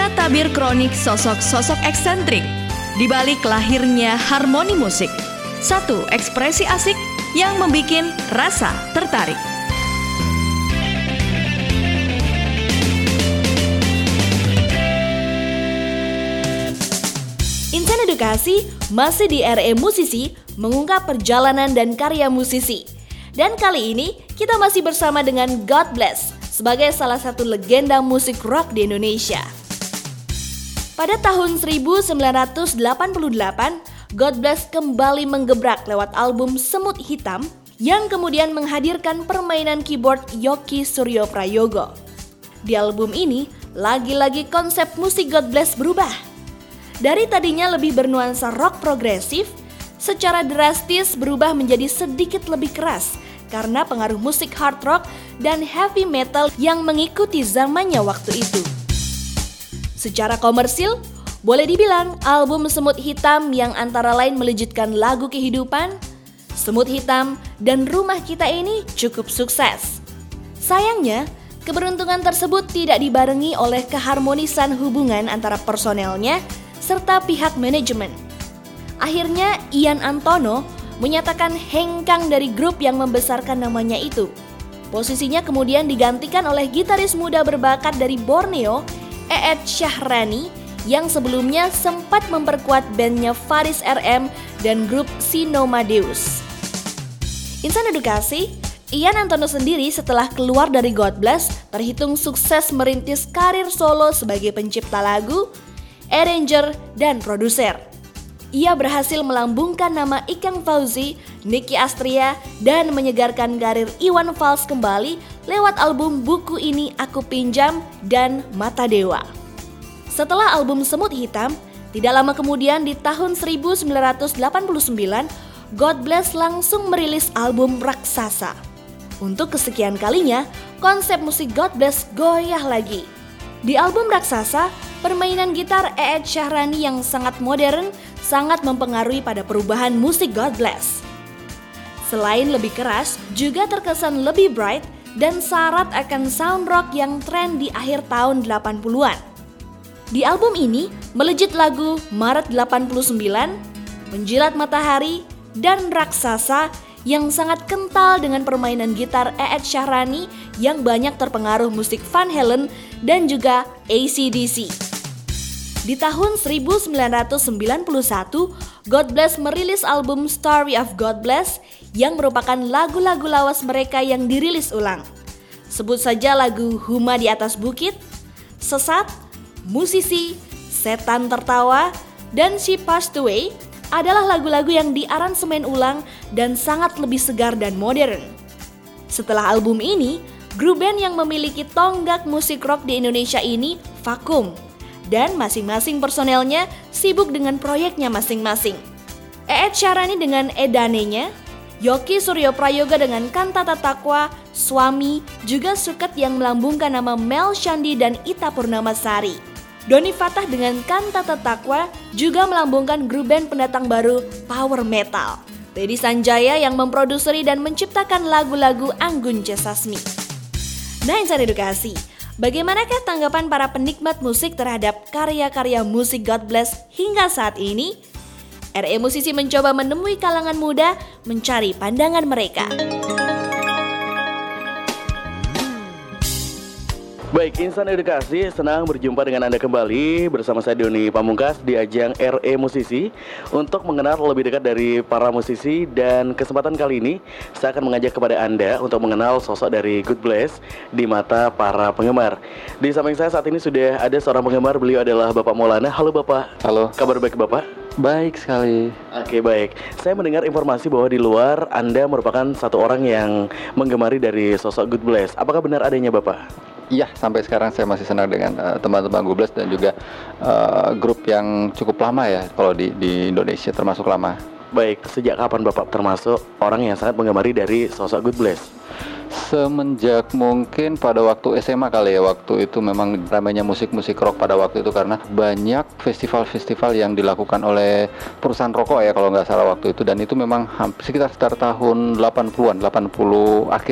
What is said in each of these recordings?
Inilah tabir kronik sosok-sosok eksentrik di balik lahirnya harmoni musik. Satu ekspresi asik yang membikin rasa tertarik. Insan Edukasi masih di RE Musisi mengungkap perjalanan dan karya musisi. Dan kali ini kita masih bersama dengan God Bless sebagai salah satu legenda musik rock di Indonesia. Pada tahun 1988, God Bless kembali menggebrak lewat album Semut Hitam yang kemudian menghadirkan permainan keyboard Yoki Suryo Prayogo. Di album ini, lagi-lagi konsep musik God Bless berubah. Dari tadinya lebih bernuansa rock progresif, secara drastis berubah menjadi sedikit lebih keras karena pengaruh musik hard rock dan heavy metal yang mengikuti zamannya waktu itu. Secara komersil, boleh dibilang album Semut Hitam yang antara lain melejitkan lagu kehidupan, Semut Hitam, dan Rumah Kita ini cukup sukses. Sayangnya, keberuntungan tersebut tidak dibarengi oleh keharmonisan hubungan antara personelnya serta pihak manajemen. Akhirnya Ian Antono menyatakan hengkang dari grup yang membesarkan namanya itu. Posisinya kemudian digantikan oleh gitaris muda berbakat dari Borneo, Eed Syahrani, yang sebelumnya sempat memperkuat bandnya Faris RM dan grup Sinomadeus. Insan Edukasi, Ian Antono sendiri setelah keluar dari God Bless terhitung sukses merintis karir solo sebagai pencipta lagu, arranger, dan produser. Ia berhasil melambungkan nama Ikang Fauzi, Nicky Astria, dan menyegarkan karir Iwan Fals kembali lewat album Buku Ini Aku Pinjam dan Mata Dewa. Setelah album Semut Hitam, tidak lama kemudian di tahun 1989, God Bless langsung merilis album Raksasa. Untuk kesekian kalinya, konsep musik God Bless goyah lagi. Di album Raksasa, permainan gitar Eed Syahrani yang sangat modern sangat mempengaruhi pada perubahan musik God Bless. Selain lebih keras, juga terkesan lebih bright dan syarat akan sound rock yang tren di akhir tahun 80-an. Di album ini, melejit lagu Maret 89, Menjilat Matahari, dan Raksasa yang sangat kental dengan permainan gitar Eed Syahrani yang banyak terpengaruh musik Van Halen dan juga AC/DC. Di tahun 1991, God Bless merilis album Story of God Bless yang merupakan lagu-lagu lawas mereka yang dirilis ulang. Sebut saja lagu Huma di Atas Bukit, Sesat, Musisi, Setan Tertawa, dan She Passed Away adalah lagu-lagu yang diaransemen ulang dan sangat lebih segar dan modern. Setelah album ini, grup band yang memiliki tonggak musik rock di Indonesia ini vakum dan masing-masing personelnya sibuk dengan proyeknya masing-masing. Eed Syahrani dengan Edanenya, Yoki Suryo Prayoga dengan Kantata Takwa, Suami, juga Suket yang melambungkan nama Mel Shandi dan Ita Purnamasari. Doni Fatah dengan Kantata Takwa juga melambungkan grup band pendatang baru power metal. Teddy Sanjaya yang memproduksi dan menciptakan lagu-lagu Anggun C. Sasmi. Nah, Insan Edukasi, bagaimanakah tanggapan para penikmat musik terhadap karya-karya musik God Bless hingga saat ini? RE Musisi mencoba menemui kalangan muda mencari pandangan mereka. Baik, Insan Edukasi, senang berjumpa dengan Anda kembali bersama saya Doni Pamungkas di ajang RE Musisi untuk mengenal lebih dekat dari para musisi, dan kesempatan kali ini saya akan mengajak kepada Anda untuk mengenal sosok dari God Bless di mata para penggemar. Di samping saya saat ini sudah ada seorang penggemar, beliau adalah Bapak Maulana. Halo Bapak. Halo. Kabar baik Bapak? Baik sekali. Oke, baik. Saya mendengar informasi bahwa di luar Anda merupakan satu orang yang menggemari dari sosok God Bless. Apakah benar adanya Bapak? Iya, sampai sekarang saya masih senang dengan teman-teman God Bless dan juga grup yang cukup lama ya kalau di Indonesia, termasuk lama. Baik, sejak kapan Bapak termasuk orang yang sangat menggemari dari sosok God Bless? Semenjak mungkin pada waktu SMA kali ya, waktu itu memang ramainya musik-musik rock pada waktu itu karena banyak festival-festival yang dilakukan oleh perusahaan rokok ya kalau nggak salah waktu itu, dan itu memang sekitar tahun 80-an, 80 akhir.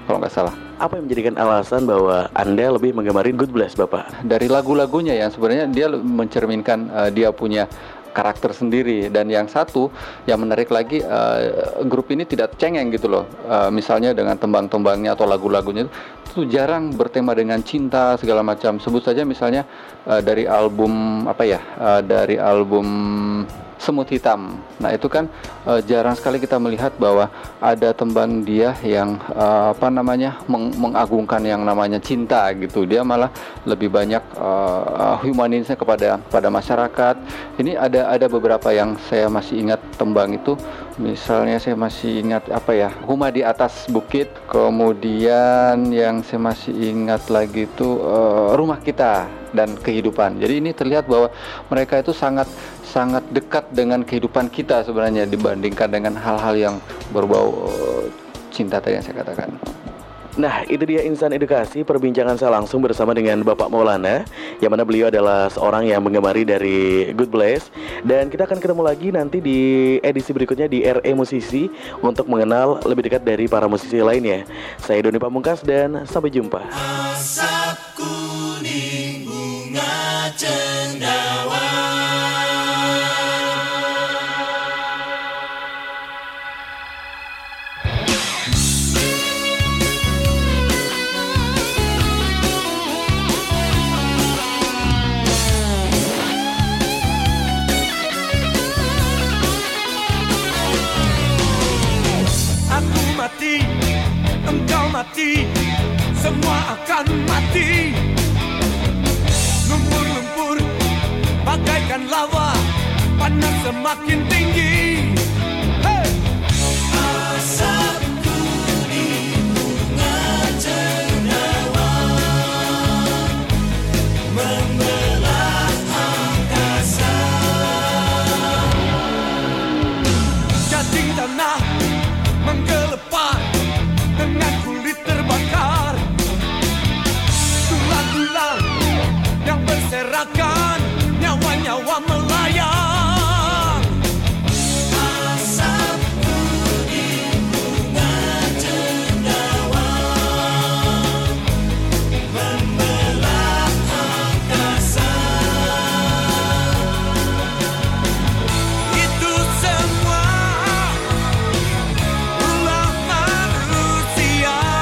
kalau nggak salah. Apa yang menjadikan alasan bahwa Anda lebih menggemari God Bless, Bapak? Dari lagu-lagunya yang sebenarnya dia mencerminkan dia punya karakter sendiri. Dan yang satu yang menarik lagi, grup ini tidak cengeng gitu loh. Misalnya dengan tembang-tembangnya atau lagu-lagunya itu jarang bertema dengan cinta segala macam. Sebut saja misalnya dari album dari album Semut Hitam. Nah itu kan jarang sekali kita melihat bahwa ada tembang dia yang mengagungkan yang namanya cinta gitu. Dia malah lebih banyak humanisnya kepada masyarakat. Ini ada beberapa yang saya masih ingat tembang itu. Misalnya saya masih ingat Huma di Atas Bukit. Kemudian yang saya masih ingat lagi itu Rumah Kita dan Kehidupan. Jadi ini terlihat bahwa mereka itu sangat dekat dengan kehidupan kita sebenarnya dibandingkan dengan hal-hal yang berbau cinta tadi yang saya katakan. Nah, itu dia Insan Edukasi, perbincangan saya langsung bersama dengan Bapak Maulana, yang mana beliau adalah seorang yang menggemari dari God Bless. Dan kita akan ketemu lagi nanti di edisi berikutnya di RE Musisi untuk mengenal lebih dekat dari para musisi lainnya. Saya Doni Pamungkas dan sampai jumpa. Asap kuning bunga cendawan. Mati, engkau mati, semua akan mati. Lumpur-lumpur bagaikan lava, panas semakin tinggi. Hey! Asap kuning bunga cendawan membelah angkasa. Cacing tanah menggelepar dengan kulit terbakar, tulang-tulang yang berserakan, nyawa-nyawa melayang. Asap kuning bunga cendawan membelah angkasa. Itu semua ulah manusia.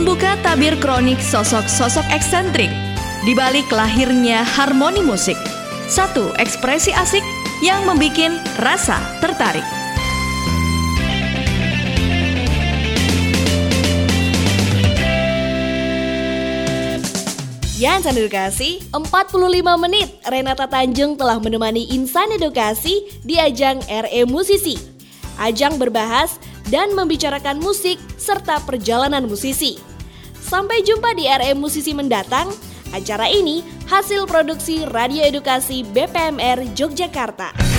membuka tabir kronik sosok-sosok eksentrik di balik lahirnya harmoni musik. Satu ekspresi asik yang membikin rasa tertarik. Ya, Insan Edukasi, 45 menit Renata Tanjung telah menemani Insan Edukasi di ajang RE Musisi. Ajang berbahas dan membicarakan musik serta perjalanan musisi. Sampai jumpa di RE Musisi mendatang. Acara ini hasil produksi Radio Edukasi BPMR Yogyakarta.